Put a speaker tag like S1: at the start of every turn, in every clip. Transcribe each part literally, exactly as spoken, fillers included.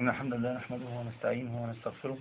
S1: إن الحمد لله نحمده ونستعينه ونستغفره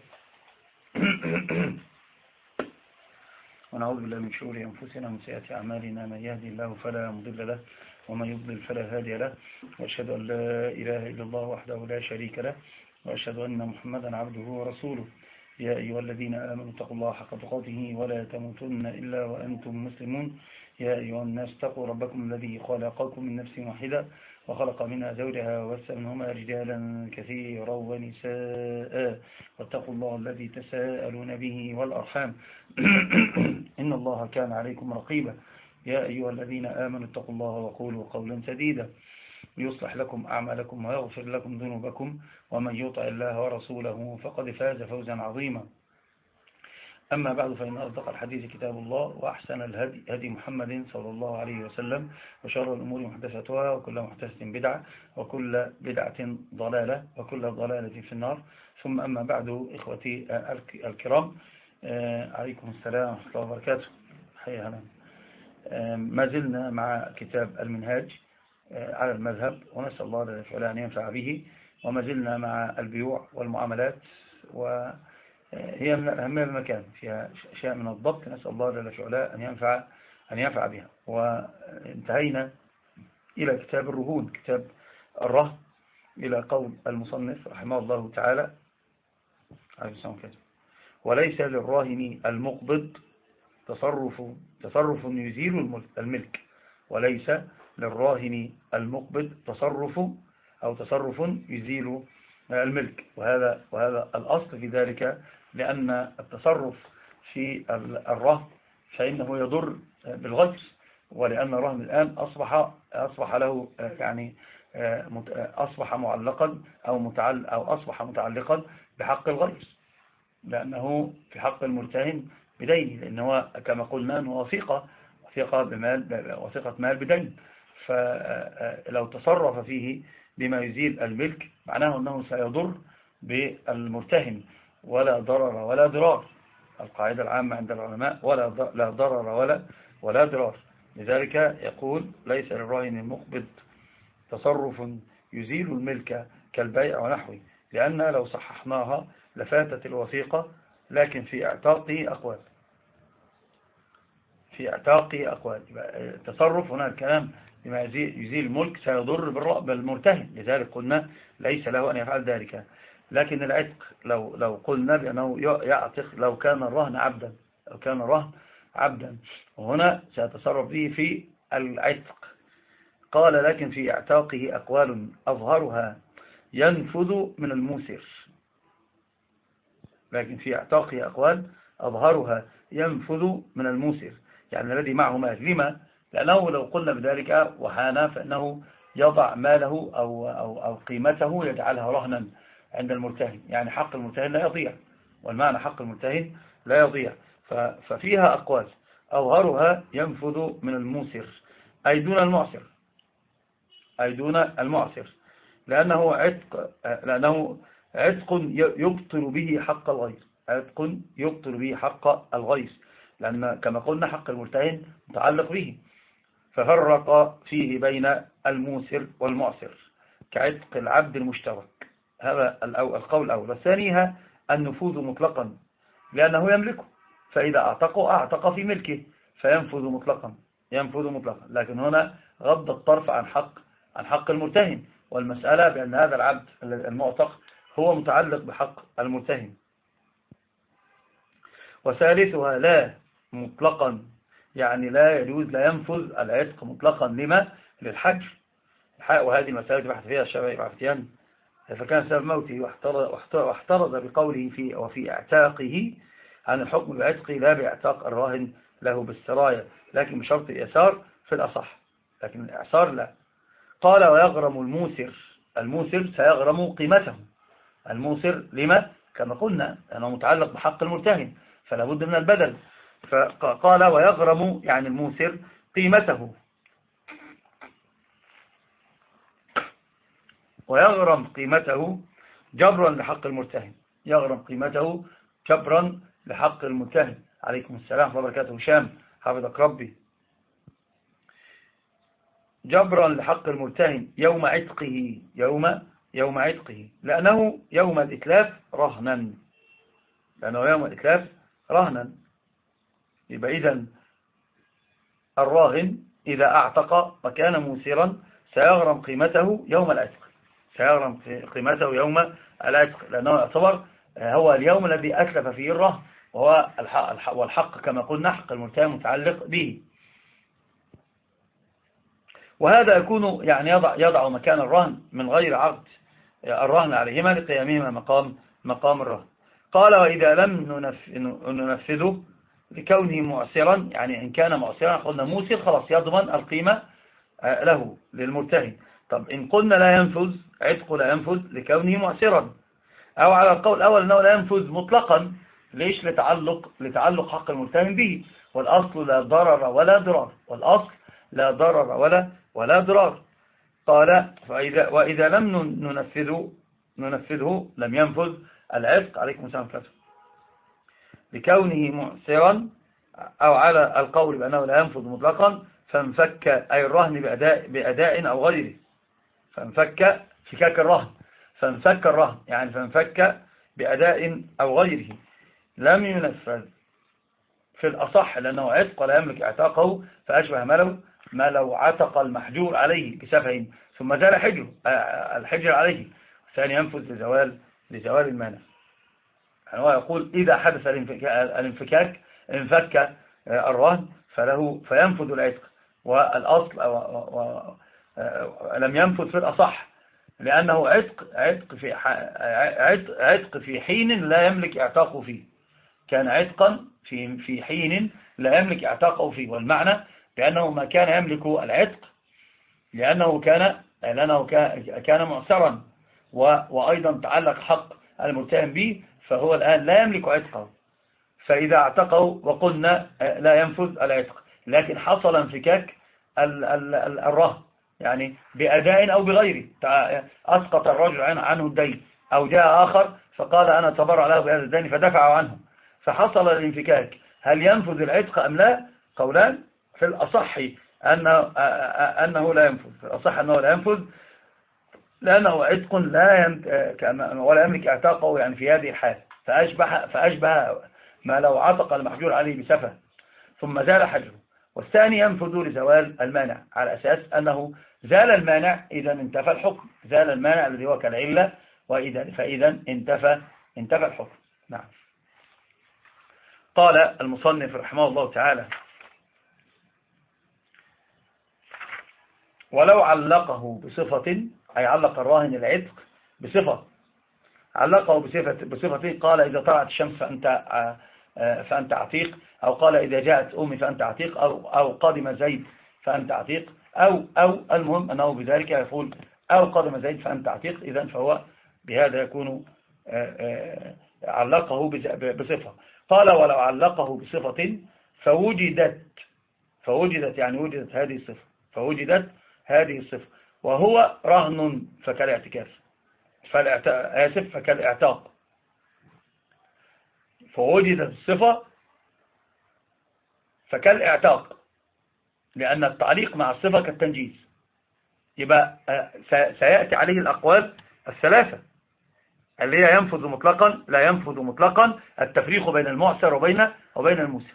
S1: ونعوذ بالله من شرور أنفسنا ومن سيئات أعمالنا. من يهدي الله فلا مضل له ومن يضلل فلا هادي له، وأشهد أن لا إله إلا الله وحده لا شريك له، وأشهد أن محمدا عبده ورسوله. يا أيها الذين آمنوا اتقوا الله حق تقاته ولا تموتن إلا وأنتم مسلمون. يا أيها الناس اتقوا ربكم الذي خلقكم من نفس واحدة وخلق منها زوجها وبث منهما رجالا كثيرا ونساء، واتقوا الله الذي تساءلون به والأرحام إن الله كان عليكم رقيبا. يا أيها الذين آمنوا اتقوا الله وقولوا قولا سديدا يصلح لكم أعمالكم ويغفر لكم ذنوبكم، ومن يطع الله ورسوله فقد فاز فوزا عظيما. أما بعد، فإن أصدق الحديث كتاب الله، وأحسن الهدي هدي محمد صلى الله عليه وسلم، وشر الأمور محدثاتها، وكل محدثة بدعة، وكل بدعة ضلالة، وكل ضلالة في النار. ثم أما بعد، إخوتي الكرام، عليكم السلام ورحمة الله وبركاته. حيا هلا. ما زلنا مع كتاب المنهاج على المذهب، ونسأل الله جل وعلا أن ينفع به. وما زلنا مع البيوع والمعاملات، وهي من أهمية المكان، فيها أشياء من الضبط، نسأل الله جل وعلا أن ينفع أن ينفع بها. وانتهينا إلى كتاب الرهون، كتاب الرهن، إلى قول المصنف رحمه الله تعالى: وليس للراهن المقبض تصرف تصرف يزيل الملك. وليس للراهن المقبض تصرف أو تصرف يزيل الملك. وهذا وهذا الأصل في ذلك، لأن التصرف في الرهن فإنه يضر بالغير، ولأن الرهن الآن أصبح أصبح له يعني أصبح معلقا أو متعلق أو أصبح متعلقا بحق الغير، لأنه في حق المرتهن بدين، لأنه كما قلنا أنه وثيقة وثيقة بمال وثيقة مال بدين. فلو تصرف فيه بما يزيل الملك معناه أنه سيضر بالمرتهن، ولا ضرر ولا ضرار. القاعدة العامة عند العلماء: ولا لا ضرر ولا ولا ضرار. لذلك يقول: ليس للراهن المقبض تصرف يزيل الملك كالبيع ونحوه، لأن لو صححناها لفاتت الوثيقة. لكن في اعتاقه أقوال في اعتاقه أقوال التصرف هنا الكلام بما يزيل الملك سيضر بالمرتهن، لذلك قلنا ليس له أن يفعل ذلك. لكن العتق، لو لو قلنا بأنه يعتق لو كان الرهن عبدا لو كان الرهن عبدا وهنا سيتصرف به في العتق. قال: لكن في اعتاقه أقوال أظهرها ينفذ من الموسر. لكن في اعتاقه أقوال أظهرها ينفذ من الموسر، يعني الذي معه مال. لما؟ لأنه لو قلنا بذلك وحانا فإنه يضع ماله أو, أو, أو قيمته يجعلها رهنا عند المرتهن، يعني حق المرتهن لا يضيع، والمعنى حق المرتهن لا يضيع. ففيها أقوال أظهرها ينفذ من الموسر، أي دون المعسر أي دون المعسر لأنه عتق لأنه عتق يبطل به حق الغير عتق يبطل به حق الغير لأن كما قلنا حق المرتهن متعلق به. ففرق فيه بين الموسر والمعسر كعتق العبد المشترك. هذا القول الأول. الثانيها النفوذ مطلقا، لأنه يملكه، فإذا أعتقه أعتق في ملكه فينفذ مطلقا ينفذ مطلقا لكن هنا غض الطرف عن حق عن حق المرتهن، والمسألة بأن هذا العبد المعتق هو متعلق بحق المرتهن. وثالثها لا مطلقا، يعني لا يجوز لا ينفذ العتق مطلقا. لما؟ للحجر. وهذه المسألة بحث فيها الشافعي بعفتيان، فكان سبب موته واحترز بقوله في وفي اعتاقه عن الحكم بعتقه لا باعتاق الراهن له بالسراية، لكن بشرط الإيسار في الأصح، لكن الإعسار لا. قال: ويغرم الموسر الموسر سيغرم قيمته. الموسر لما؟ كما قلنا أنه متعلق بحق المرتهن فلا بد من البدل. فقال: ويغرم يعني الموسر قيمته ويغرم قيمته جبرا لحق المرتهن يغرم قيمته جبرا لحق المرتهن. عليكم السلام ورحمة الله وبركاته. هشام حفظك ربي. جبرا لحق المرتهن يوم عتقه يوم يوم عتقه، لأنه يوم الإتلاف رهنا، لأنه يوم الإتلاف رهنا. يبقى إذن الراهن إذا أعتق وكان موسرا سيغرم قيمته يوم العتق، سيغرم قيمته يوم العتق، لأنه يعتبر هو اليوم الذي أتلف فيه الرهن، وهو الحق، والحق كما قلنا حق المرتهن متعلق به. وهذا يكون يعني يضع, يضع مكان الرهن من غير عقد الرهن عليهما لقيامهما مقام مقام الرهن. قال وإذا لم ننفذه لكونه معسرا، يعني إن كان معسرا قلنا موسر خلاص يضمن القيمة له للمرتهن. طب إن قلنا لا ينفذ عتق لا ينفذ لكونه معسرا، أو على القول الأول أنه لا ينفذ مطلقا، ليش؟ لتعلق لتعلق حق المرتهن به، والأصل لا ضرر ولا ضرار، والأصل لا ضرر ولا ولا ضرار. قال فإذا وإذا لم ننفذه ننفذه لم ينفذ العتق عليكم السلام عليكم لكونه معسرا، أو على القول بأنه لا ينفذ مطلقا، فانفك أي الرهن بأداء, بأداء أو غيره، فانفك فكاك الرهن، فانفك الرهن يعني فانفك بأداء أو غيره لم ينفذ في الأصح، لأنه عتق ولا يملك اعتاقه، فأشبه ما لو ما لو عتق المحجور عليه بسفه ثم زال حجر الحجر عليه، ثاني ينفذ لزوال لزوال المانع. يعني هو يقول إذا حدث الانفكاك انفك الرهن فله فينفذ العتق، والأصل لم ينفذ في الأصح، لأنه عتق عتق في عتق في حين لا يملك اعتاقه فيه، كان عتقا في في حين لا يملك اعتاقه فيه، والمعنى بأنه ما كان يملك العتق لأنه كان لأنه كان معسرا، وأيضا تعلق حق المرتهن به، فهو الآن لا يملك عتقه، فإذا اعتقه وقلنا لا ينفذ العتق، لكن حصل انفكاك الرهن يعني بأداء أو بغيره، أسقط الرجل عنه الدين، أو جاء آخر فقال أنا تبرع له بهذا الدين فدفعوا عنه، فحصل الانفكاك، هل ينفذ العتق أم لا؟ قولان، في الأصح أنه, أنه لا ينفذ، في الأصح أنه لا ينفذ لأنه عتق لا يم... ولا يملك اعتاقه يعني في هذه الحال، فأشبه, فأشبه ما لو عتق المحجور عليه بسفه ثم زال حجره. والثاني ينفذ لزوال المانع، على أساس أنه زال المانع إذا انتفى الحكم، زال المانع الذي هو كالعلة، وإذا فإذا انتفى انتفى الحكم. نعم. قال المصنف رحمه الله تعالى ولو علقه بصفة، أي علق الراهن العتق بصفة، علقه بصفة, بصفة قال إذا طلعت الشمس فأنت, فأنت عتيق، أو قال إذا جاءت أمي فأنت عتيق، أو, أو قادم زيد فأنت عتيق، أو, أو المهم أنه بذلك يقول أو قادم زيد فأنت عتيق، إذن فهو بهذا يكون علقه بصفة. قال ولو علقه بصفة فوجدت، فوجدت يعني وجدت هذه الصفة، فوجدت هذه الصفة وهو رهن فكالاعتكاف، آسف فكالاعتاق، فوجدت الصفة فكالاعتاق، لأن التعليق مع الصفة كالتنجيز. يبقى سيأتي عليه الأقوال الثلاثة اللي هي ينفذ مطلقا لا ينفذ مطلقا، التفريق بين المعسر وبين وبين الموسر،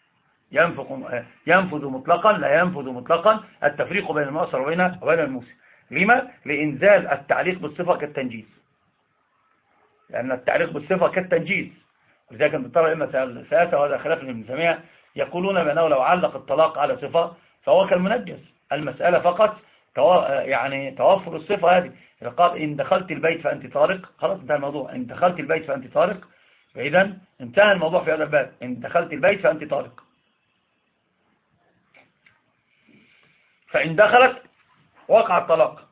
S1: ينفذ مطلقا لا ينفذ مطلقا، التفريق بين المعسر وبين وبين الموسر. لما؟ لإنزال التعليق بالصفة كالتنجيز، لأن التعليق بالصفة كالتنجيز، ولذلك ترى إما ثلاثة وهذا خلاف ابن تيمية يقولون بأنه لو علق الطلاق على صفة فهو كالمنجز، المسألة فقط يعني توفر الصفة هذه. إذا قال إن دخلت البيت فأنت طارق، خلاص انتهى الموضوع، إن دخلت البيت فأنت طارق، فإذا انتهى الموضوع في هذا الباب، إن دخلت البيت فأنت طارق. فإن دخلت وقع الطلاق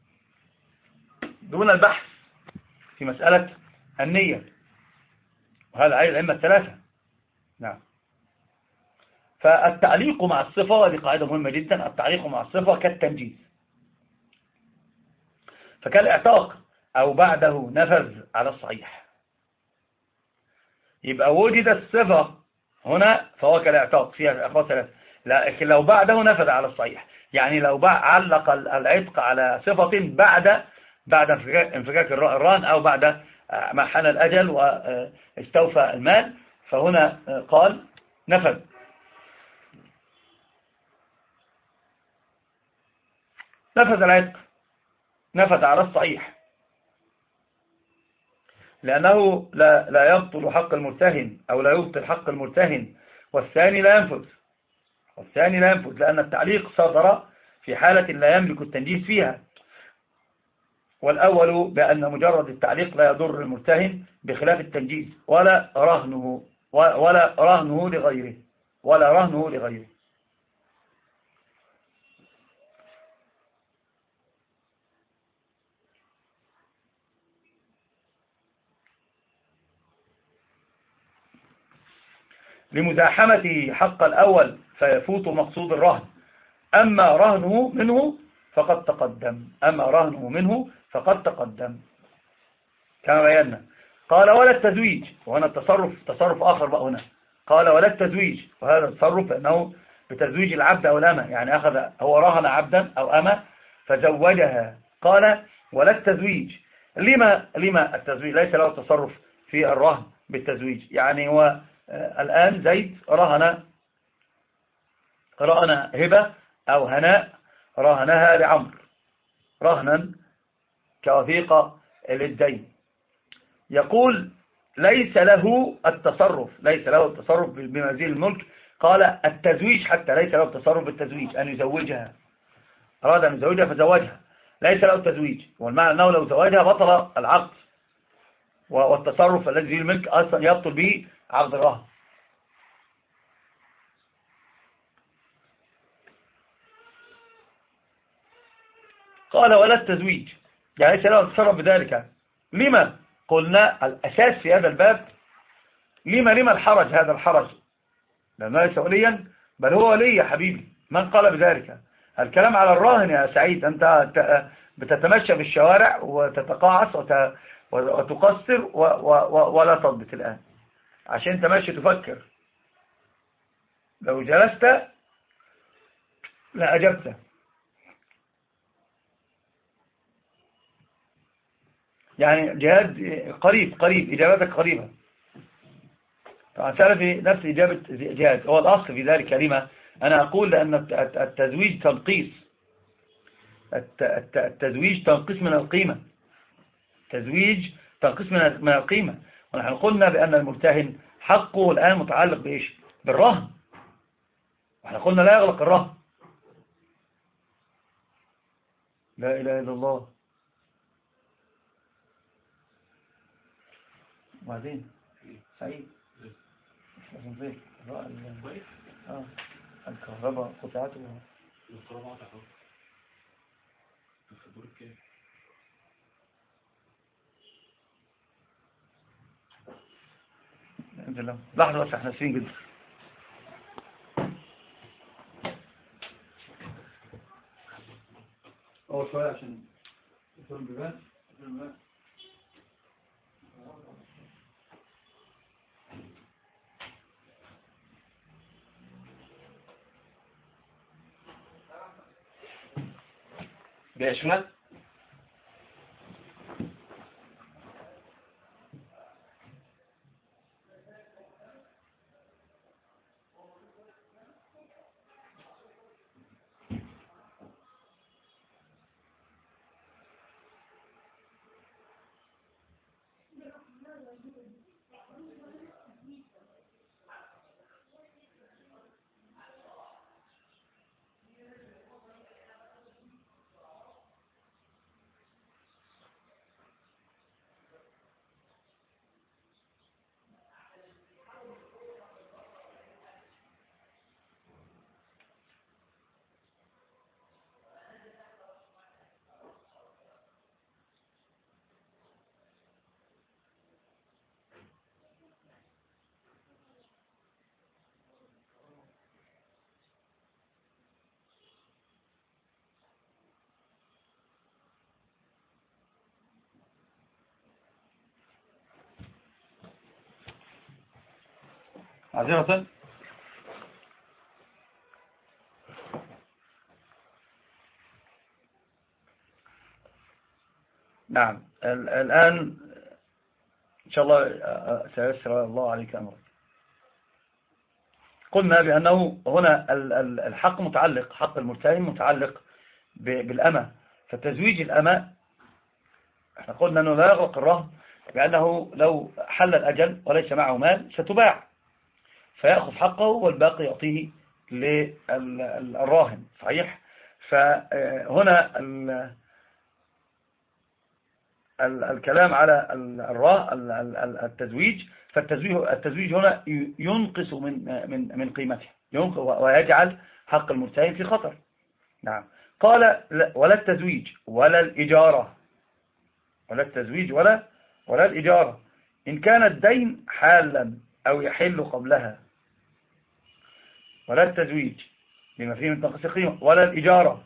S1: دون البحث في مسألة النية، وهذا عين الأئمة الثلاثة. نعم. فالتعليق مع الصفة، وهذه قاعدة مهمة جدا، التعليق مع الصفة كالتنجيز، فكالاعتاق أو بعده نفذ على الصحيح. يبقى وجد الصفة هنا فهو كالاعتاق فيها أخوات ثلاثة، لكن لو بعده نفذ على الصحيح، يعني لو علق العتق على صفة بعد بعد انفكاك الرهن أو بعد ما حان الأجل واستوفى المال، فهنا قال نفذ. نفذ العتق، نفذ على الصحيح، لأنه لا, لا يبطل حق المرتهن أو لا يبطل حق المرتهن، والثاني لا ينفذ، والثاني لا ينفذ لأن التعليق صدر في حالة لا يملك التنجيز فيها، والأول بأن مجرد التعليق لا يضر المرتهن بخلاف التنجيز ولا رهنه ولا رهنه لغيره ولا رهنه لغيره. لمزاحمة حق الأول فيفوت مقصود الرهن، أما رهنه منه فقد تقدم أما رهنه منه فقد تقدم كما بينا. قال ولا التزويج، وهنا التصرف تصرف آخر بقى هنا. قال ولا التزويج، وهذا التصرف أنه بتزويج العبد أو الأمة، يعني أخذ هو رهن عبدا أو أمة فزوجها. قال ولا التزويج، لما لما التزويج ليس له تصرف في الرهن بالتزويج؟ يعني هو الآن زيد رهن رهن هبة أو هناء رهنها لعمر رهنا كوثيقة للدين، يقول ليس له التصرف ليس له التصرف بمزيد الملك. قال التزويج حتى ليس له التصرف بالتزويج، أن يزوجها، أراد أن يزوجها فزوجها، ليس له التزويج، والمعنى أنه لو زوجها بطل العقد، والتصرف الذي فيه الملك أصلا يبطل به عقد الرهن. قال ولا التزويج، يعني ليس له التصرف بذلك. لما قلنا الأساس في هذا الباب، لما لما الحرج؟ هذا الحرج لأنه ليس وليا، بل هو ولي يا حبيبي. من قال بذلك؟ الكلام على الراهن يا سعيد. أنت بتتمشى في الشوارع وتتقاعس وتقصر ولا تضبط الآن، عشان انت ماشي تفكر. لو جلست لأجبت. يعني جهاد قريب قريب إجابتك قريبة. طبعا سلفي نفس إجابة جهاد، هو الأصل في ذلك. كلمة أنا أقول لأن التزويج تنقيص، التزويج تنقيص من القيمة، تزويج تنقيص من القيمة. ونحن قلنا بأن المرتهن حقه الآن متعلق بإيش؟ بالرهن، ونحن قلنا لا يغلق الرهن. لا إله إلا الله. وبعدين سعيد لازم زيت اه الكهرباء قطعته الكهرباء قطعته في الدور الكام؟ انزل لهم لحظة بس، احنا ناسيين جدا. اول شوية عشان يدخل البيبان البيبان جاي شمال. معذرة. نعم. الآن إن شاء الله سيسر الله عليك أمرك. قلنا بأنه هنا الحق متعلق، حق المرتهن متعلق بالأمة، فتزويج الأمة احنا قلنا أنه لا يغلق الرهن، بأنه لو حل الأجل وليس معه مال ستباع فيأخذ حقه والباقي يعطيه للراهن. صحيح. فهنا الكلام على التزويج، فالتزويج التزويج هنا ينقص من من من قيمته ويجعل حق المرتهن في خطر. نعم. قال ولا التزويج ولا الإجارة، ولا التزويج ولا ولا الإجارة إن كان الدين حالا أو يحل قبلها. ولا التزويج لما فيه من تنقص قيمة، ولا الإجارة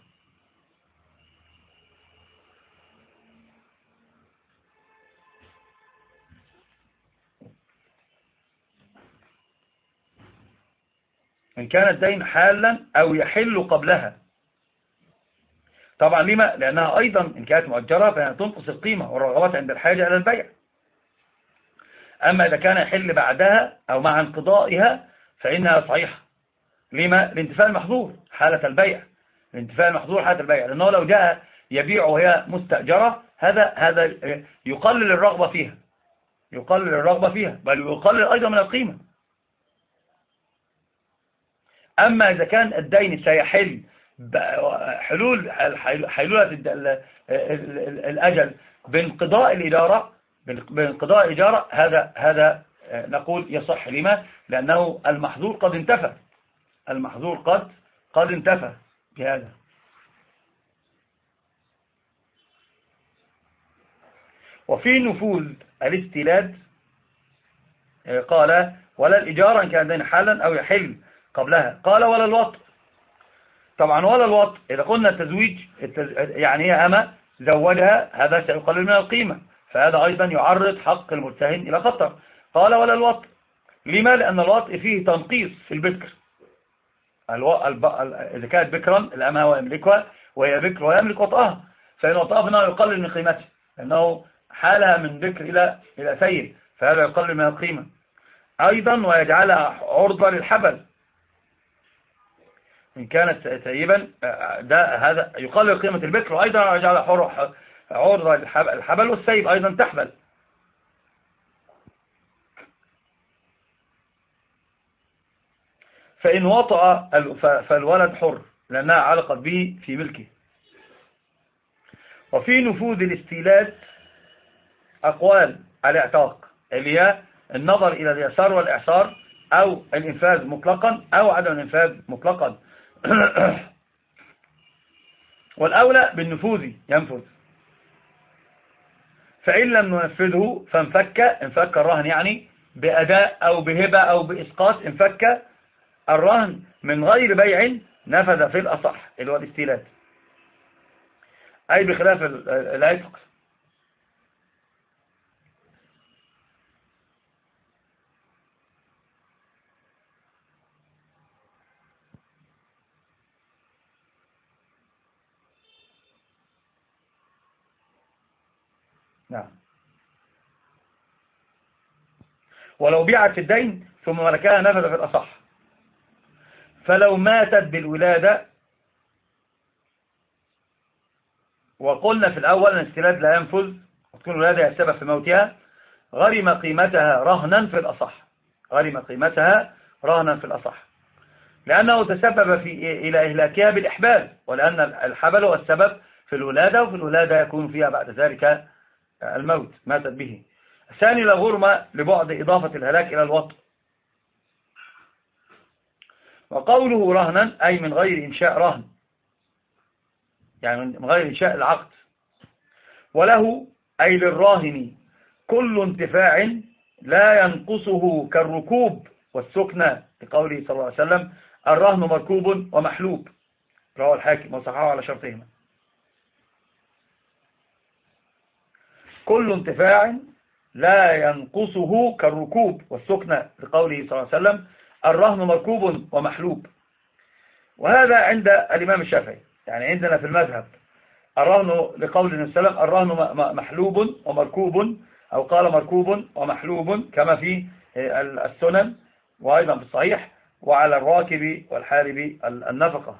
S1: إن كان الدين حالا أو يحل قبلها. طبعا لما؟ لأنها أيضا إن كانت مؤجرة فهي تنقص القيمة والرغبات عند الحاجة إلى البيع. أما إذا كان يحل بعدها أو مع انقضائها فإنها صحيحة. لما؟ لانتفاء المحظور حالة البيع، لانتفاء المحظور حالة البيع، لأنه لو جاء يبيع وهي مستأجرة هذا هذا يقلل الرغبة فيها، يقلل الرغبة فيها بل يقلل أيضا من القيمة. أما إذا كان الدين سيحل حلول حلولة الأجل بانقضاء الإدارة بانقضاء الإجارة هذا هذا نقول يصح. لما؟ لأنه المحظور قد انتفى، المحظور قد قد انتفى بهذا. وفي نفوذ الاستيلاد قال ولا الإجارة إن كان دين حالا أو يحل قبلها. قال ولا الوطء. طبعا ولا الوطء إذا قلنا التزويج يعني هي أما زوجها هذا سيقلل من القيمة، فهذا أيضا يعرض حق المرتهن إلى خطر. قال ولا الوطء. لما؟ لأن الوطء فيه تنقيص في البكر. الو... الب... إذا كانت بكرا الأمة هو يملكها وهي بكر ويملك وطئها، فإن وطئها فإنه يقلل من قيمته، لأنه حالها من بكر إلى إلى سيد، فهذا يقلل من القيمة أيضا ويجعلها عرضة للحبل. إن كانت سيبا ده هذا يقلل قيمة البكر، وأيضا يجعلها عرضة للحبل، والسيب أيضا تحبل. فإن وطأ فالولد حر لأنها علقت به في ملكه. وفي نفوذ الاستيلاد أقوال الاعتاق اللي هي النظر إلى اليسار والإعسار أو الإنفاذ مطلقا أو عدم الإنفاذ مطلقا. والأولى بالنفوذ ينفذ، فإن لم ننفذه فانفك، انفك الرهن يعني بأداء أو بهبة أو بإسقاط، انفك الرهن من غير بيع نفذ في الأصح اللي هو الاستيلاد، أي بخلاف العتق. نعم. ولو بيعت الدين ثم ملكها نفذ في الأصح. فلو ماتت بالولادة، وقلنا في الأول أن الاستيلاد لا ينفذ وتكون الولادة هي السبب في موتها، غرم قيمتها رهنا في الأصح، غرم قيمتها رهنا في الأصح، لأنه تسبب في إلى إهلاكها بالإحبال، ولأن الحبل هو السبب في الولادة، وفي الولادة يكون فيها بعد ذلك الموت، ماتت به. الثاني لا غرم لبعد إضافة الهلاك إلى الوطء. وقوله رهنا أي من غير إنشاء رهن، يعني من غير إنشاء العقد. وله أي للراهن كل انتفاع لا ينقصه كالركوب والسكنة، لقوله صلى الله عليه وسلم الرهن مركوب ومحلوب، رواه الحاكم وصححه على شرطهما. كل انتفاع لا ينقصه كالركوب والسكنة، لقوله صلى الله عليه وسلم الرهن مركوب ومحلوب. وهذا عند الإمام الشافعي، يعني عندنا في المذهب الرهن لقول النبي صلى الله عليه وسلم الرهن محلوب ومركوب، أو قال مركوب ومحلوب كما في السنن وأيضا في الصحيح، وعلى الراكب والحارب النفقة.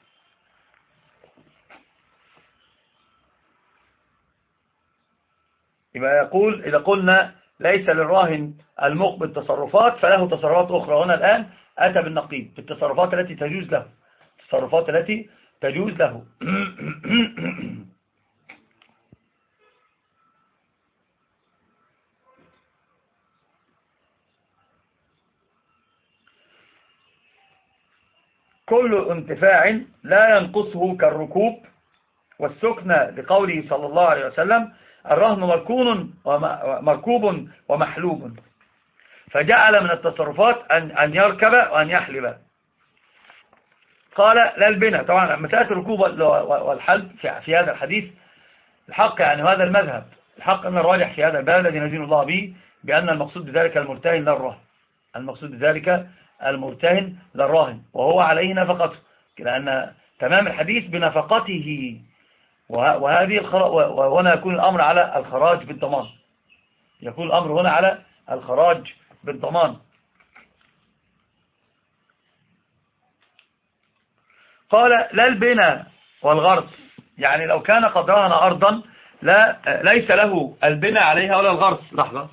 S1: يبقى يقول إذا قلنا ليس للراهن المقبض تصرفات فله تصرفات أخرى. هنا الآن أتى بالنقيض بالتصرفات التي تجوز له، التصرفات التي تجوز له. كل انتفاع لا ينقصه كالركوب والسكن، لقوله صلى الله عليه وسلم الرهن مركون ومركوب ومحلوب، فجعل من التصرفات أن أن يركب وأن يحلب. قال لا البناء. طبعا مسألة الركوب والحلب في هذا الحديث الحق يعني هذا المذهب الحق أن الراجح في هذا الباب الذي ندين الله به بأن المقصود بذلك المرتهن لا الراهن، المقصود بذلك المرتهن لا الراهن، وهو عليه نفقته، لأن تمام الحديث بنفقته، وهذه وهنا يكون الأمر على الخراج بالضمان، يكون الأمر هنا على الخراج بالضمان. قال لا البناء والغرس، يعني لو كان قد رهن أرضا لا ليس له البناء عليها ولا الغرس. لحظة.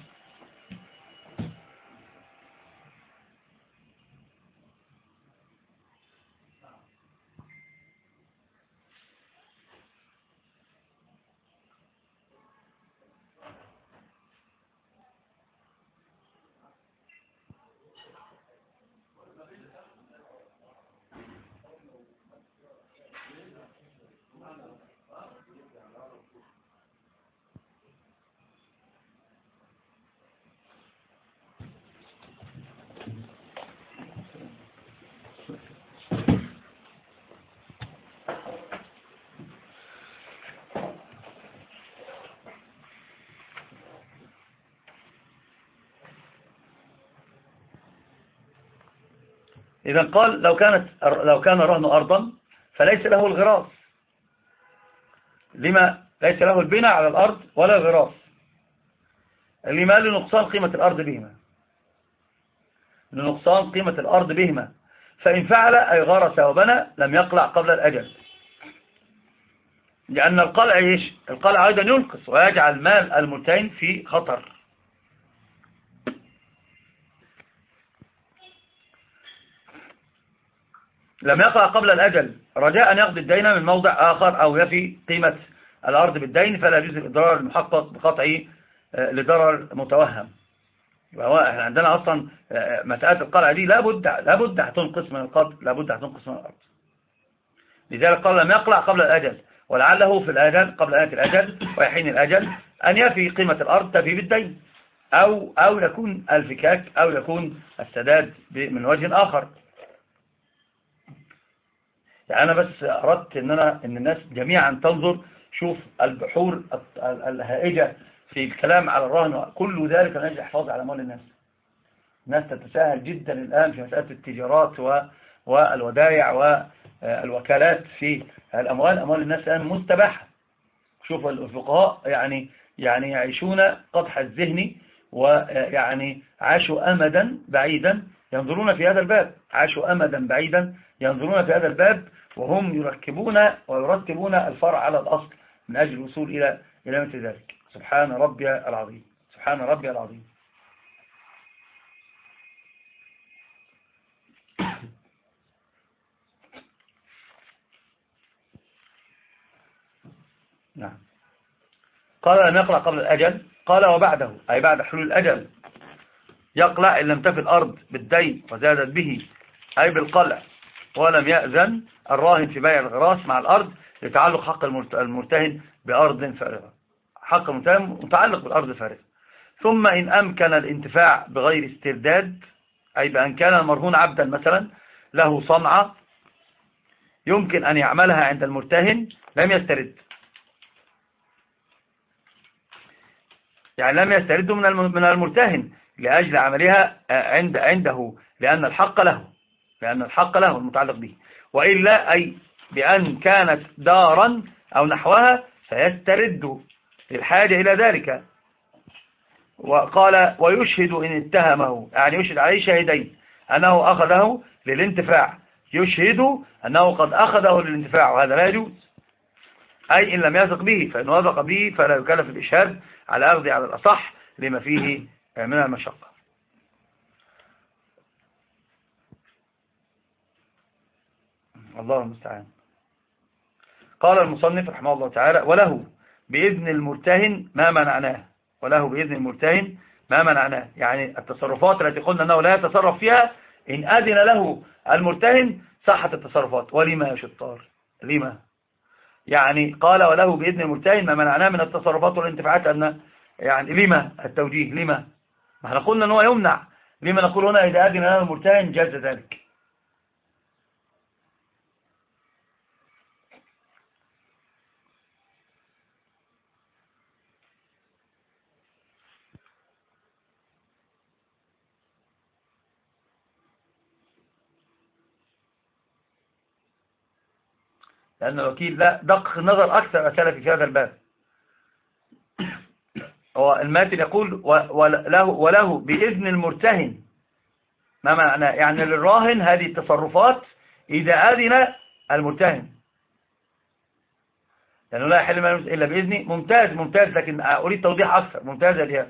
S1: إذا قال لو كانت لو كان الرهن أرضا فليس له الغراس. لما ليس له البناء على الأرض ولا الغراس؟ لما؟ لنقصان قيمة الأرض بهما، لنقصان قيمة الأرض بهما. فإن فعل أي غرس وبنى لم يقلع قبل الأجل، لأن القلع إيش؟ القلع أيضا ينقص ويجعل مال المرتهن في خطر. لم يقع قبل الأجل رجاء أن يقضي الدين من موضع آخر أو يفي قيمة الأرض بالدين، فلا يجوز الإضرار المحقق بقطعه لضرر متوهم. احنا عندنا أصلا مسألة القلع دي لابد لابد هتنقص من القطع، لابد هتنقص من الأرض. لذلك قال لم يقلع قبل الأجل، ولعله في الأجل قبل آية الأجل ويحين الأجل أن يفي قيمة الأرض تفي بالدين، أو أو يكون الفكاك أو يكون السداد من وجه آخر. يعني أنا بس أردت إن أنا إن الناس جميعا تنظر، شوف البحور الهائجة في الكلام على الرهن، كل ذلك من أجل الحفاظ على أموال الناس. الناس تتساهل جدا الآن في مسألة التجارات والودائع والوكالات في الأموال. أموال الناس الآن مستباحة. شوف الفقهاء يعني يعني يعيشون قدح الذهن، ويعني عاشوا أمدا بعيدا ينظرون في هذا الباب، عاشوا أمدا بعيدا ينظرون في هذا الباب، وهم يركبون ويرتبون الفرع على الأصل من أجل الوصول إلى إلى مثل ذلك. سبحان ربي العظيم، سبحان ربي العظيم. نعم. قال لم يقلع قبل الأجل، قال وبعده أي بعد حلول الأجل يقلع إن لم تفي الأرض بالدين وزادت به أي بالقلع، ولم يأذن الراهن في بيع الغراس مع الأرض لتعلق حق المرتهن بأرض فارغة. حق المرتهن متعلق بالأرض الفارغة. ثم إن أمكن الانتفاع بغير استرداد، أي بأن كان المرهون عبدا مثلا له صنعة يمكن أن يعملها عند المرتهن لم يسترد، يعني لم يسترد من المرتهن لأجل عملها عند عنده، لأن الحق له، لأن الحق له المتعلق به. وإلا أي بأن كانت دارا أو نحوها فيسترد للحاجة إلى ذلك. وقال ويشهد إن اتهمه، يعني يشهد عليه شاهدين أنه أخذه للانتفاع، يشهد أنه قد أخذه للانتفاع، وهذا لا يجوز، أي إن لم يثق به، فإن وثق به فلا يكلف الإشهاد على أخذ على الأصح لما فيه من المشقة. الله المستعان. قال المصنف رحمه الله تعالى وله بإذن المرتهن ما منعناه، وله بإذن المرتهن ما منعناه، يعني التصرفات التي قلنا أنه لا يتصرف فيها إن أذن له المرتهن صحت التصرفات. ولما يا شطار؟ لما؟ يعني قال وله بإذن المرتهن ما منعناه من التصرفات والانتفاعات، أن يعني لما التوجيه؟ لما؟ ما احنا قلنا أنه يمنع، لما نقول هنا إذا أذن له المرتهن جاز ذلك؟ لأن الوكيل لا دقق النظر أكثر أسأل في هذا الباب. هو الماتن يقول وله, وله بإذن المرتهن ما معناه، يعني للراهن هذه التصرفات إذا أذن المرتهن، لأنه لا يحل ما إلا بإذنه. ممتاز ممتاز، لكن أريد توضيح أكثر. ممتاز الياء.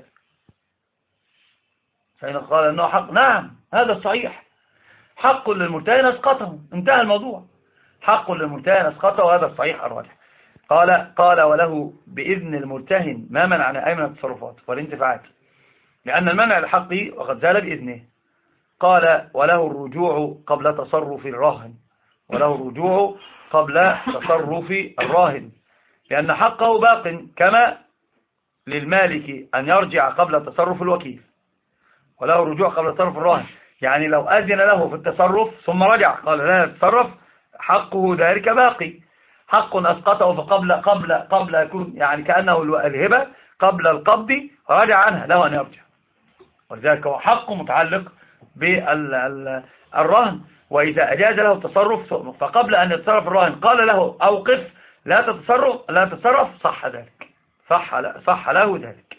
S1: فإن قال أنه حق، نعم هذا الصحيح، حق للمرتهن أسقطه، انتهى الموضوع، حق للمرتهن أسقطه، وهذا الصحيح الراجح. قال قال وله بإذن المرتهن ما منعنا أي من التصرفات والانتفاعات، لأن المنع الحقي وقد زال بإذنه. قال وله الرجوع قبل تصرف الراهن، وله الرجوع قبل تصرف الراهن، لأن حقه باق، كما للمالك أن يرجع قبل تصرف الوكيل، وله الرجوع قبل تصرف الراهن. يعني لو أذن له في التصرف ثم رجع قال لا يتصرف، حقه ذلك باقي، حق أسقطه فقبل قبل قبل يكون يعني كأنه الهبة قبل القبض رجع عنها، له أن يرجع، ولذلك هو حق متعلق بالرهن. وإذا أجاز له التصرف فقبل أن يتصرف الراهن قال له أوقف لا تتصرف لا تتصرف، صح ذلك، صح صح له ذلك.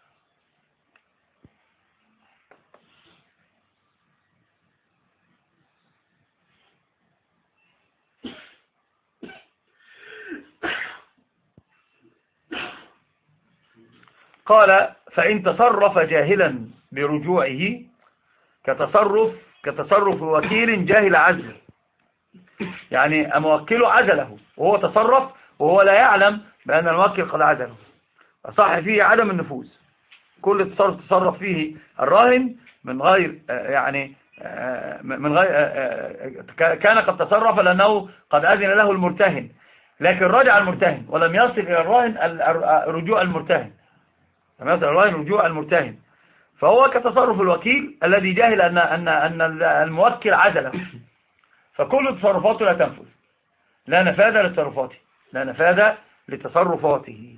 S1: قال فإن تصرف جاهلا برجوعه كتصرف كتصرف وكيل جاهل عزل، يعني موكله عزله وهو تصرف وهو لا يعلم بأن الموكل قد عزله، صح فيه عدم النفوذ. كل تصرف تصرف فيه الراهن من غير يعني من غير كان قد تصرف لأنه قد أذن له المرتهن، لكن رجع المرتهن ولم يصل إلى الراهن رجوع المرتهن، لم يصل إلى الراهن رجوع المرتهن، فهو كتصرف الوكيل الذي جاهل أن أن أن الموكل عزله، فكل تصرفاته لا تنفذ، لا نفاذ لتصرفاته، لا نفاذ لتصرفاته.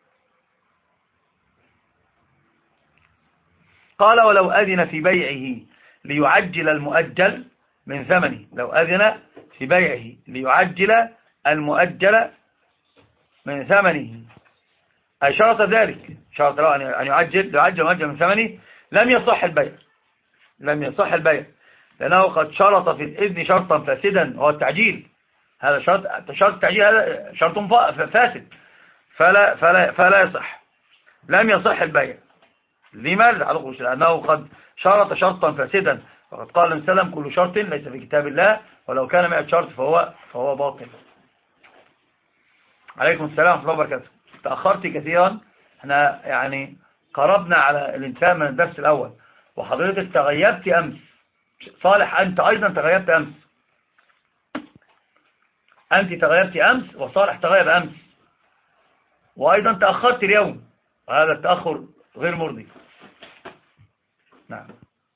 S1: قال ولو أذن في بيعه ليعجل المؤجل من ثمنه، لو أذن في بيعه ليعجل المؤجل من ثمنه، أي شرط ذلك، شرط له أن يعجل يعجل المؤجل من ثمنه، لم يصح البيع، لم يصح البيع، لأنه قد شرط في الإذن شرطا فاسدا وهو التعجيل، هذا شرط شرط التعجيل، هذا شرط فاسد، فلا فلا فلا يصح، لم يصح البيع. لماذا؟ لأنه قد شرط شرطا فاسدا، وقد قال النبي صلى الله عليه وسلم كل شرط ليس في كتاب الله ولو كان مئة شرط فهو فهو باطل. عليكم السلام ورحمة الله وبركاته. تأخرت كثيرا، احنا يعني قربنا على الانتهاء من الدرس الأول، وحضرتك تغيبت أمس، صالح أنت أيضا تغيبت أمس، أنت تغيبت أمس وصالح تغيب أمس، وأيضا تأخرت اليوم، وهذا التأخر غير مرضي. نعم.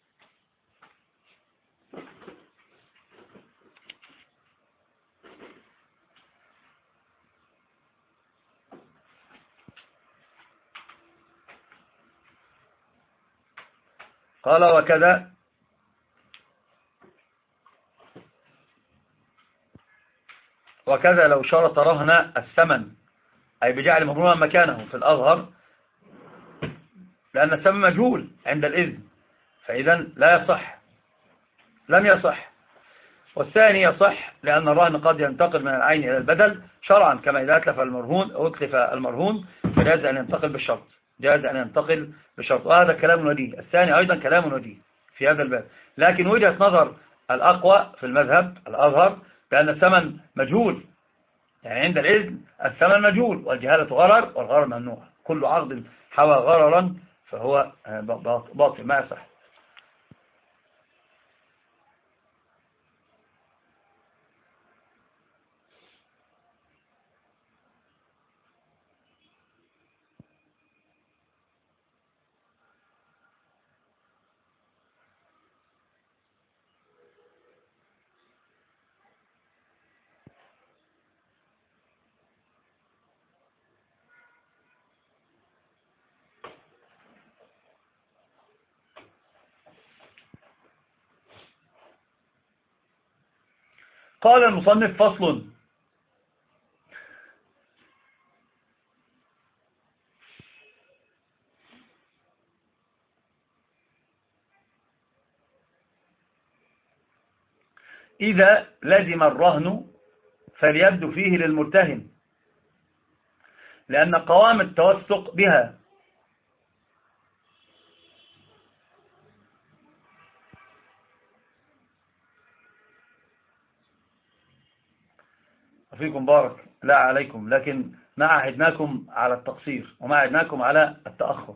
S1: قال وكذا وكذا لو شرط رهن الثمن أي بجعل مبروما مكانه في الأظهر، لأن السبب مجهول عند الإذن، فإذا لا يصح، لم يصح. والثاني يصح لأن الرهن قد ينتقل من العين إلى البدل شرعا، كما إذا أتلف المرهون أو أتلف المرهون فجاز أن ينتقل بالشرط، جاز أن ينتقل بالشرط، وهذا كلام وجيه. الثاني أيضا كلام وجيه في هذا الباب، لكن وجهة نظر الأقوى في المذهب الأظهر بأن الثمن مجهول، يعني عند الإذن الثمن مجهول، والجهالة غرر والغرر ممنوع، كل عقد حوى غررا فهو باطل ما يصح. قال المصنف: فصل. إذا لزم الرهن فليبدو فيه للمرتهن، لأن قوام التوثق بها فيكم بارك لا عليكم، لكن ما عهدناكم على التقصير وما عهدناكم على التأخر.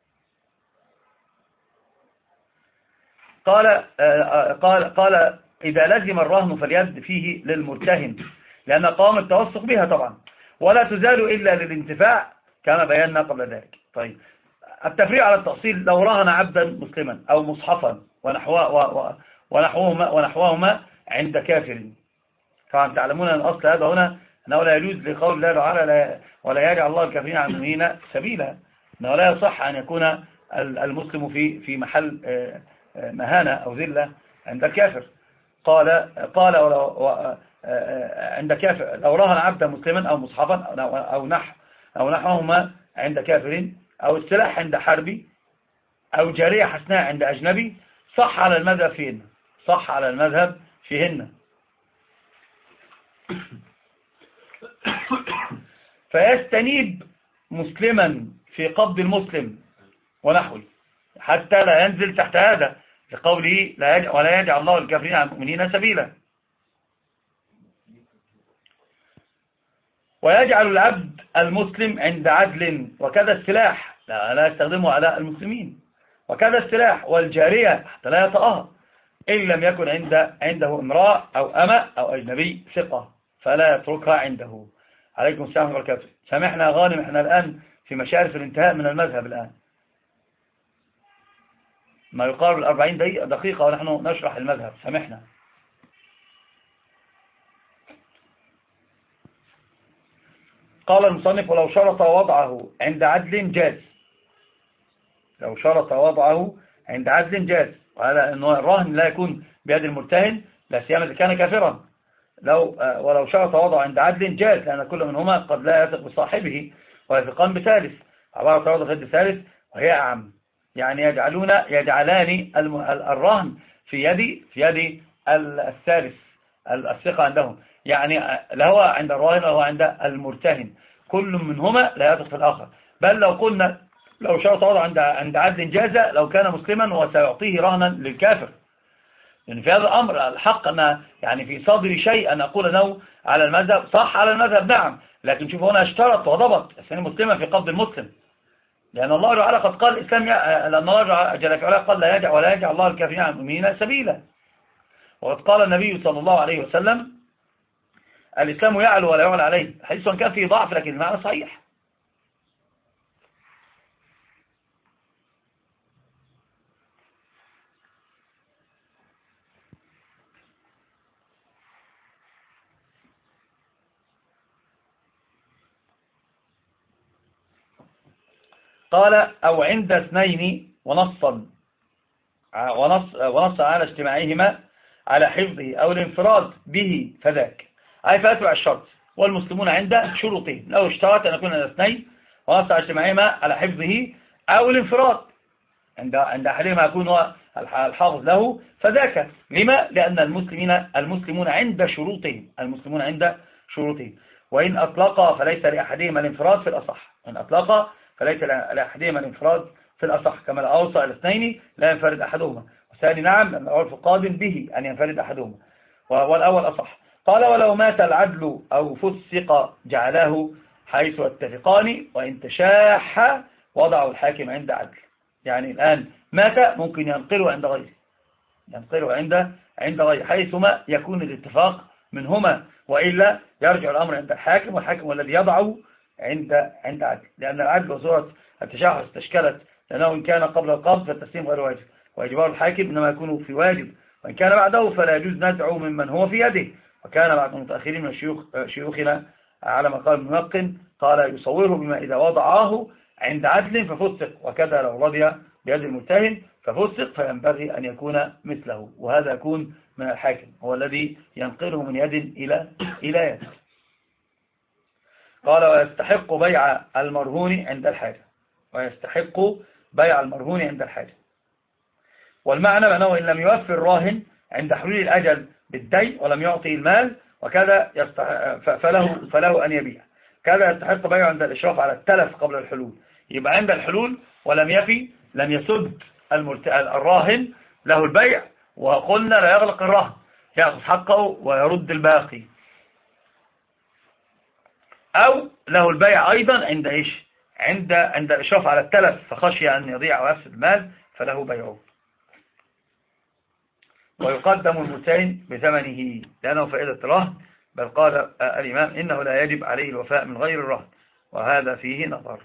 S1: قال قال قال إذا لزم الرهن فليبدو فيه للمرتهن، لأن قوام التوثق بها طبعا، ولا تزال إلا للانتفاع كما بينا قبل ذلك. طيب، التفريع على التأصيل: لو رهن عبدا مسلما أو مصحفا ونحوهما, ونحوهما عند كافر. طبعا تعلمون أن الأصل هذا هنا أنه لا يجوز لقول الله تعالى ولا يجعل الله الكافرين على المؤمنين سبيلا، أنه لا يصح أن يكون المسلم في في محل مهانة أو ذلة عند الكافر. قال قال عند كافر لو رهن عبدا مسلما أو مصحفا أو نحو أو نحوهما عند كافر، أو السلاح عند حربي، أو جارية حسناء عند أجنبي، صح على المذهب فيهن، صح على المذهب فيهن. فيستنيب مسلما في قبض المسلم ونحوه حتى لا ينزل تحت هذا، لقوله لا يجعل ولا يجعل الله الكافرين على المؤمنين سبيلا. ويجعل العبد المسلم عند عدل، وكذا السلاح لا, لا يستخدمه على المسلمين، وكذا السلاح والجارية حتى لا يطأها، إن لم يكن عند عنده امرأة أو أمة أو أجنبي ثقة فلا يتركها عنده. عليكم السلام ورحمة الله وبركاته. سامحنا غانم، احنا الآن في مشارف الانتهاء من المذهب، الآن ما يقارب الأربعين دقيقة ونحن نشرح المذهب، سامحنا. قال المصنف: ولو شرط وضعه عند عدل جاز، لو شرط وضعه عند عدل جاز، وهذا أنه الرهن لا يكون بيد المرتهن لا سيما إذا كان كافرا. لو ولو شرط وضعه عند عدل جاز، لأن كل منهما قد لا يثق بصاحبه ويثقان بثالث، عبارة وضع ضد ثالث وهي أعم، يعني يجعلون يجعلان الرهن في يد في يد الثالث الثقة عندهم، يعني لا هو عند الراهن ولا هو عند المرتهن، كل منهما لا يثق في الآخر. بل لو قلنا لو شرط وضعه عند عند عدل جاز لو كان مسلما وسيعطيه رهنا للكافر، لأن في هذا الأمر الحق أن يعني في صدر شيء أن أقول أنه على المذهب صح على المذهب نعم، لكن شوف هنا اشترط وضبط الثاني مسلما في قبض المسلم، لأن الله تعالى قد قال الإسلام لأن الله جل في علاه قال لا يجعل ولا يجعل الله الكافرين على المؤمنين سبيلا، وقد قال النبي صلى الله عليه وسلم الإسلام يعلو ولا يعلى عليه، حديث كان فيه ضعف لكن المعنى صحيح. قال أو عند اثنين ونصا ونص, ونص على اجتماعهما على حفظه أو الانفراد به فذاك، أي فأتبع الشرط، والمسلمون عند شروطهم، لو اشترط أن يكون الاثنين ونص اجتماعهما على حفظه أو الانفراد، عند عند أحدهما يكون هو الحافظ له فذاك. لما؟ لأن المسلمين المسلمون عند شروطهم المسلمون عند شروطهم وإن أطلق فليس لأحدهما الانفراد في الأصح، إن أطلق فليس لأحدهما الانفراد في الأصح، كما لو أوصى الاثنين لا ينفرد أحدهما، والثاني نعم لأن العرف قادم به أن ينفرد أحدهما، والأول أصح. قال ولو مات العدل أو فسق جعله حيث اتفقان وإن تشاح وضعوا الحاكم عند عدل. يعني الآن مات ممكن ينقله عند غيره، ينقله عند عند غيره حيثما يكون الاتفاق منهما، وإلا يرجع الأمر عند الحاكم، والحاكم هو الذي يضعه عند عند عدل، لأن العدل وصورة التشاح استشكلت، لأنه إن كان قبل القبض فالتسليم غير واجب، وإجبار الحاكم إنما يكون في واجب، وإن كان بعده فلا يجوز نزعه ممن هو في يده. وكان بعض المتأخرين من الشيوخ شيوخنا على ما قال المنقن قال يصوره بما إذا وضعاه عند عدل ففسق، وكذا لو رضي بيد المتهم ففسق فينبغي أن يكون مثله، وهذا يكون من الحاكم هو الذي ينقله من يد إلى إلى يد. قال ويستحق بيع المرهون عند الحاجة، ويستحق بيع المرهون عند الحاجة، والمعنى أنه إن لم يوفي الراهن عند حلول الأجل بالدين ولم يعطي المال وكذا فله, فله أن يبيع، كذا يستحق بيع عند الإشراف على التلف قبل الحلول. يبقى عند الحلول ولم يفي لم يسد الراهن له البيع، وقلنا لا يغلق الرهن، يأخذ حقه ويرد الباقي، أو له البيع أيضا عند إيش عند عند الإشراف على التلف فخشي أن يضيع ويفسد المال فله بيعه. ويقدم المتين بثمنه لأنه فائدة رهن، بل قال الإمام إنه لا يجب عليه الوفاء من غير الرهن، وهذا فيه نظر.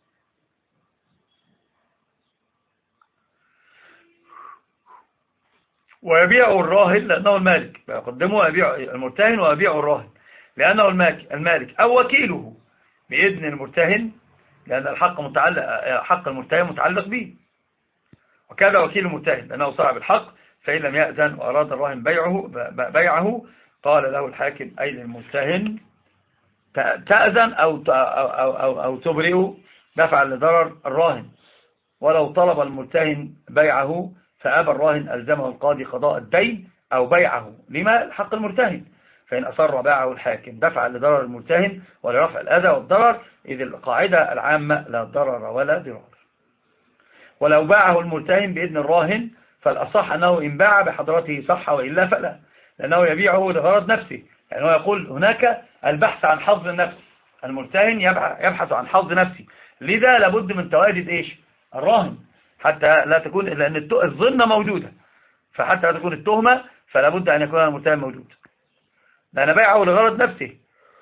S1: ويبيع الراهن لأنه المالك، فيقدمه ويبيع المرتهن ويبيع الراهن لأنه المالك أو وكيله بإذن المرتهن، لأن الحق متعلق حق المرتهن متعلق به، وكذا وكيل المرتهن لأنه صاحب الحق، فإن لم يأذن وأراد الراهن بيعه بيعه قال له الحاكم أي للمرتهن تأذن أو أو أو أو تبرئ دفعا لضرر الراهن. ولو طلب المرتهن بيعه فأبى الراهن ألزمه القاضي قضاء الدين أو بيعه لما حق المرتهن، فإن أصر باعه الحاكم دفعا لضرر المرتهن ولرفع الأذى والضرر، إذ القاعدة العامة لا ضرر ولا ضرار. ولو باعه المرتهن بإذن الراهن فالأصح أنه إن باع بحضرته صح وإلا فلا، لأنه يبيعه لغرض نفسه، يعني هو يقول هناك البحث عن حظ النفس، المرتهن يبحث عن حظ نفسه، لذا لابد من تواجد إيش الراهن حتى لا تكون، لأن الظن موجودة، فحتى لا تكون التهمة فلا بد أن يكون المرتهن موجود، لأن بيعه لغرض نفسه.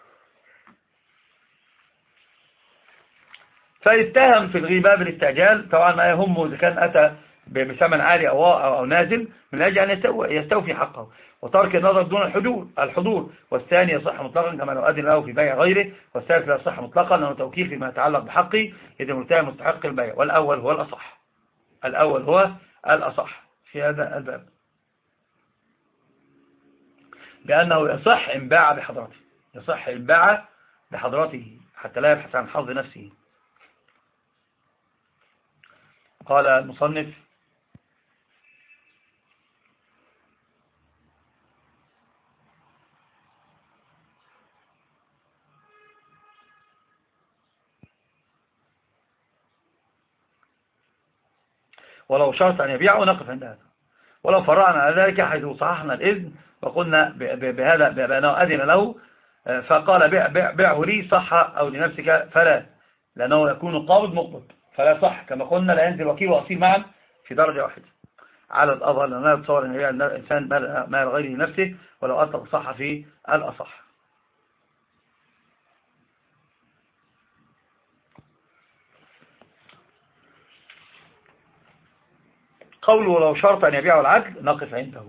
S1: فيتهم في الغيبة بالاستعجال، طبعا ما يهمه إذا كان أتى بثمن عالي أو, أو, أو نازل من أجل أن يستوفي حقه، وترك النظر دون الحضور الحضور والثاني يصح مطلقا كما لو أذن له في بيع غيره، والثالث لا يصح مطلقا لأنه توكيل فيما يتعلق بحقه إذا المتهم مستحق البيع، والأول هو الأصح الأول هو الأصح في هذا الباب، لأنه يصح إن باع بحضرته، يصح إن باع بحضرته حتى لا يبحث عن حظ نفسه. قال المصنف ولو شرط أن يبيعه نقف عند هذا، ولو فرعنا على ذلك حيث صححنا الإذن وقلنا بهذا بأنه أذن له فقال بيع بيع بيعه لي صح أو لنفسك فلا، لأنه يكون قابض مقبض فلا صح، كما قلنا لا ينزل وكيل وأصيل معا في درجة واحدة على الأظهر، لأنه يتصور أن يبيع الإنسان مال غيره لنفسه ولو أطلق صح في الأصح. قوله لو شرط أن يبيعه العدل نقف عنده.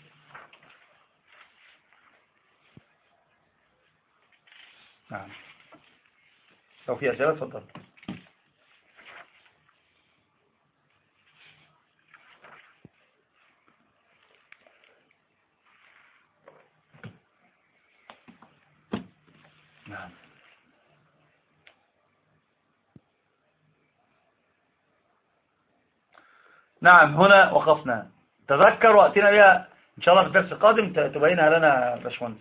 S1: نعم لو في أسئلة تفضل. نعم هنا وقفنا. تذكر وأتينا بها إن شاء الله في الدرس القادم تبينها لنا باشمهندس.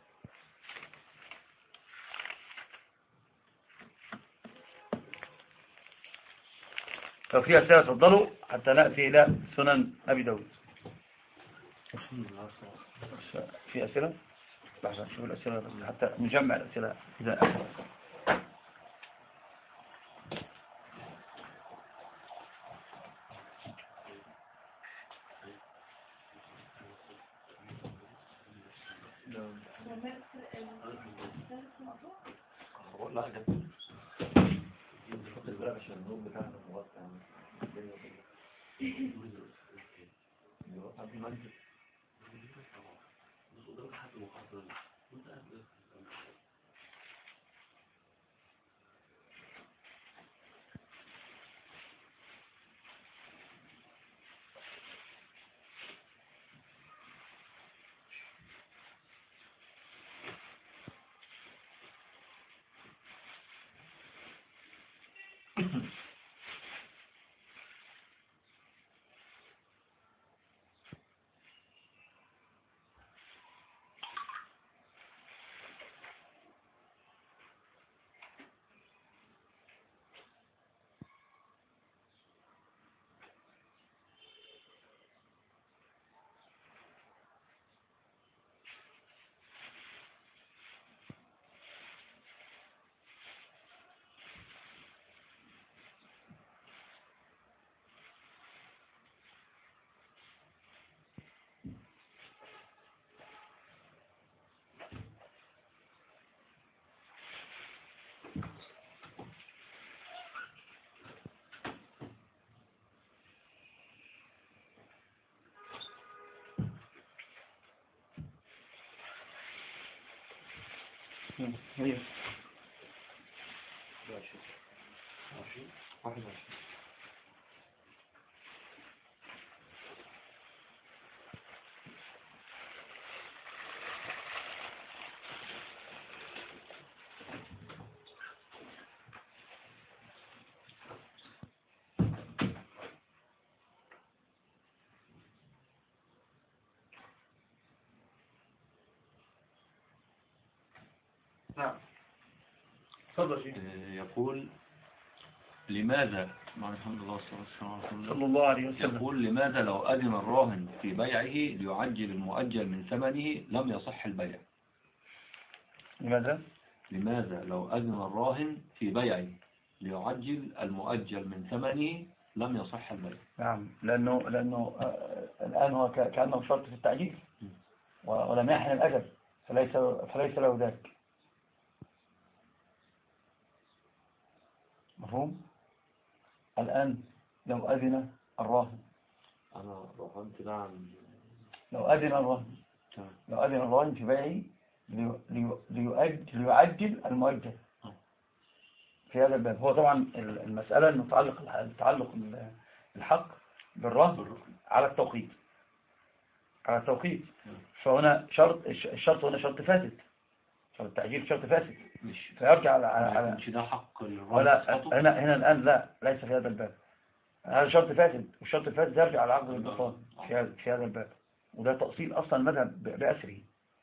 S1: لو في أسئلة تفضلوا حتى نأتي إلى سنن أبي داود. في أسئلة؟ لحظة نشوف الأسئلة حتى نجمع الأسئلة إذا أسئلة. هي نعم.
S2: يقول لماذا مع الحمد لله
S1: صلى الله عليه وسلم.
S2: يقول لماذا لو أذن الراهن في بيعه ليعجل المؤجل من ثمنه لم يصح البيع؟
S1: لماذا؟
S2: لماذا لو أذن الراهن في بيعه ليعجل المؤجل من ثمنه لم يصح البيع؟
S1: نعم لأنه لأنه آه الآن هو كأنه شرط في التعجيل ولم يحن الأجل فليس فليس له ذلك. مفهوم؟ الآن لو أذن الراهن
S2: أنا راهنت نعم
S1: لو أذن الراهن لو أذن الراهن في بيعه ليعجل المؤجل في هذا الباب. هو طبعا المسألة أنه تعلق تعلق الحق بالرهن على التوقيت على التوقيت فهنا شرط الشرط هنا شرط فاسد. شرط التعجيل شرط فاسد
S2: مش
S1: فيرجع على على
S2: مش ده حق
S1: ولا هنا هنا الآن لا ليس في هذا الباب. هذا شرط فاسد والشرط الفاسد يرجع على عقد البطال في في هذا الباب وده تأصيل أصلا المذهب بأسره.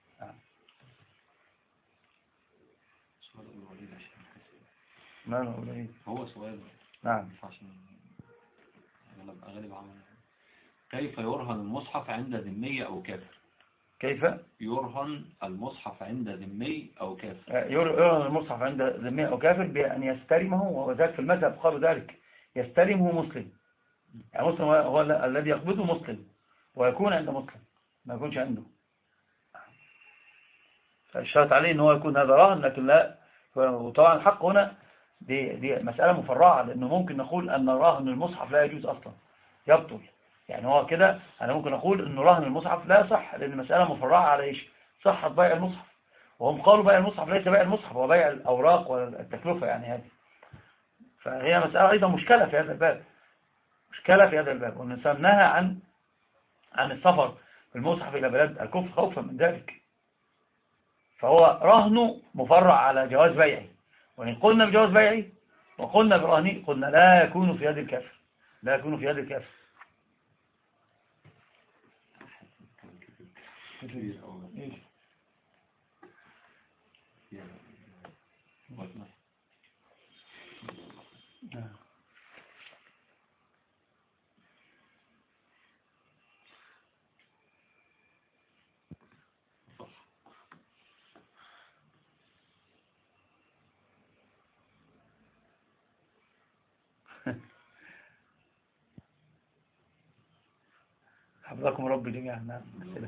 S1: ما
S2: هو سؤال
S1: نعم
S2: عشان غالب عمل. كيف يرهن المصحف عند ذمي أو كافر؟
S1: كيف
S2: يرهن المصحف عند ذمي أو كافر؟
S1: يرهن المصحف عند ذمي أو كافر بأن يستلمه وذلك في المذهب قالوا ذلك يستلمه مسلم. يعني مسلم هو الذي يقبضه مسلم ويكون عند مسلم ما يكونش عنده. فالشرط عليه ان هو يكون هذا راهن لكن لا. وطبعا الحق هنا دي, دي مسألة مفرعة لأنه ممكن نقول أن راهن المصحف لا يجوز أصلا يبطل. يعني هو كده أنا ممكن أقول أن راهن المصحف لا صح لأن المسألة مفرعة على إيش؟ صحة بيع المصحف. وهم قالوا بيع المصحف ليس بيع المصحف هو بيع الأوراق والتكلفة يعني هذه. فهي مسألة أيضا مشكلة في هذا الباب مشكلة في هذا الباب والإنسان نهى عن عن السفر في المصحف إلى بلاد الكفر خوفا من ذلك. فهو رهنه مفرع على جواز بيعه وإن قلنا بجواز بيعه وقلنا برهنه قلنا لا يكون في يد الكافر لا يكون في يد الكافر
S2: كبير أوي.
S1: إيش؟
S2: يعني وزنه.
S1: آه. حفظكم رب جميعا. نعم. أسئلة.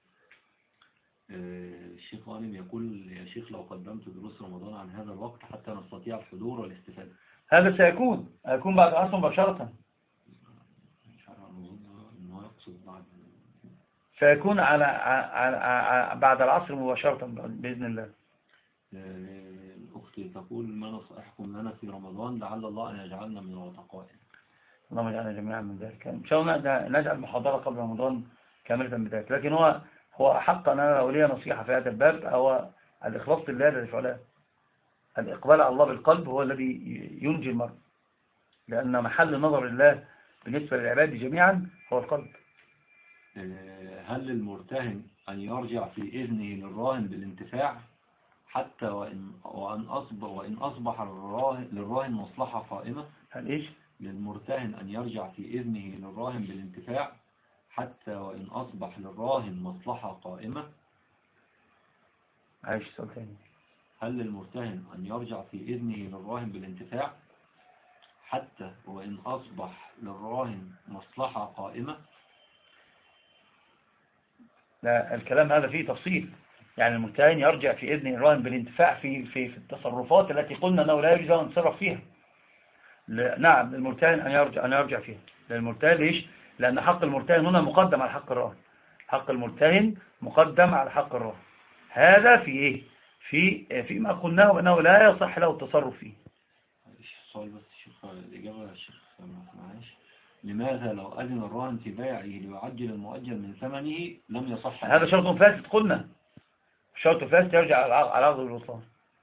S2: آه، الشيخ غانم يقول يا شيخ لو قدمت دروس رمضان عن هذا الوقت حتى نستطيع الحضور والاستفادة.
S1: هذا سيكون هيكون بعد العصر مباشرة.
S2: مش عارف، أظن إنه يقصد بعد.
S1: سيكون على, على, على بعد العصر مباشرة بإذن الله.
S2: آه، الأخت تقول ما نصائحكم لنا في رمضان لعل الله أن يجعلنا من العتقاء.
S1: اللهم اجعلنا جميعا من ذلك. إن شاء الله نجعل محاضرة قبل رمضان كاملة بذلك. لكن هو هو حقا أنا لو لي نصيحة في هذا الباب هو الإخلاص لله الذي فعله. الإقبال على الله بالقلب هو الذي ينجي المرء، لأن محل نظر الله بالنسبة للعباد جميعا هو القلب.
S2: آه، هل للمرتهن أن يرجع في إذنه للراهن بالانتفاع حتى وإن, وأن أصبح, وإن أصبح الراهن للراهن مصلحة قائمة؟
S1: هل إيش؟
S2: للمرتهن أن يرجع في إذنه للراهن بالانتفاع حتى وإن أصبح للراهن مصلحة قائمة.
S1: عايش سؤال ثاني.
S2: هل للمرتهن أن يرجع في إذنه للراهن بالانتفاع حتى وإن أصبح للراهن مصلحة قائمة؟
S1: لا، الكلام هذا فيه تفصيل. يعني المرتهن يرجع في إذن الراهن بالانتفاع في في في التصرفات التي قلنا أنه لا يجوز أن يتصرف فيها. نعم، المرتهن أن يرجع أن يرجع فيها. للمرتهن ليش؟ لأن حق المرتهن هنا مقدم على حق الراهن. حق المرتهن مقدم على حق الراهن. هذا في إيه؟ في فيما قلناه بأنه لا يصح له التصرف فيه.
S2: السؤال بس الشيخ الإجابة يا شيخ معلش. لماذا لو أذن الراهن في بيعه ليعجل المؤجل من ثمنه لم يصح؟
S1: هذا شرط فاسد. قلنا شرط فاسد يرجع على عقد البطلان.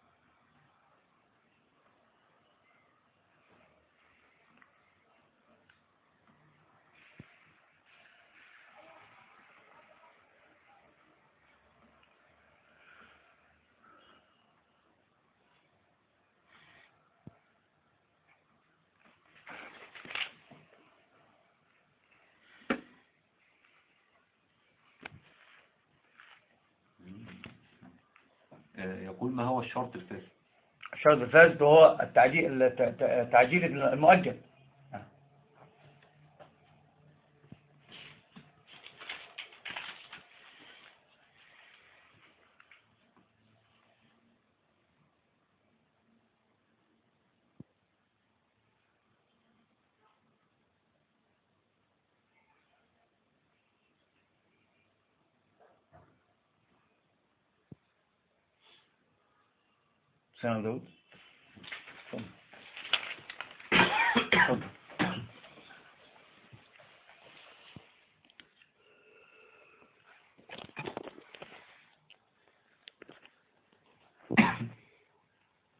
S2: يقول ما هو الشرط الفاسد؟
S1: الشرط الفاسد هو التعجيل تعجيل المؤجل. سنة داود.